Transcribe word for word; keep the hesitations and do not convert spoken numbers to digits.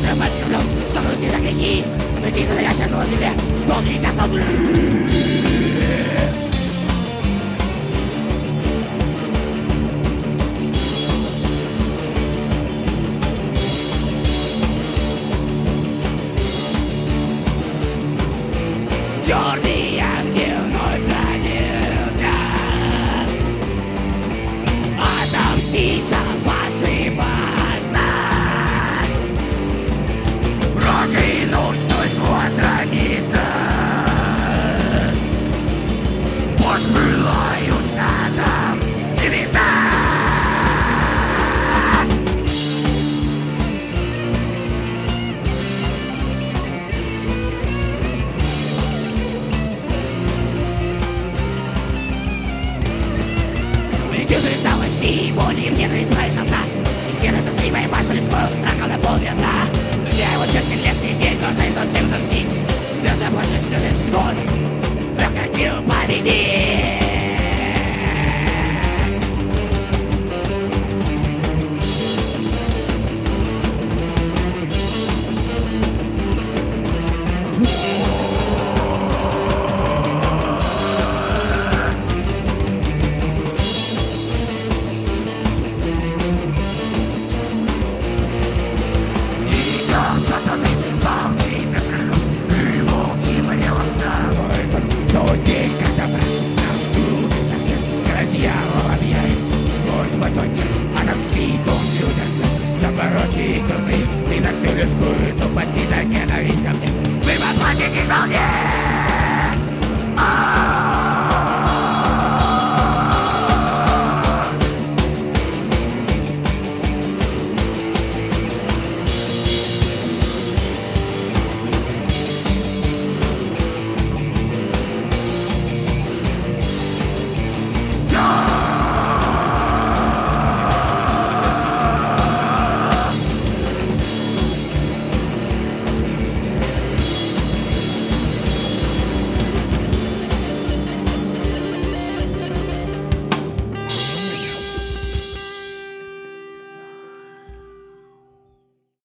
оружием мальчик влён, что грусти за грехи, грусти за зрящее зло земле, должен идти осознанно. Черный ангел вновь родился, отомстить за падший пацан. Рок и ночь вновь возродится, поспылают над нам небеса. Чувствуешь жалости и боли, мне избавить от дна. И сила это зримая ваша людского страха наполнена. Друзья его черти леший мир, тоже и тот всем мстит. Все же больше, все же свободы, с легкостью победит. День, когда наступит на всех, когда дьявол объявит, Господь он нет, отомстит он людям за пороки и труды, и за всю людскую тупость, и за ненависть ко мне. Вы воплотитесь во мне!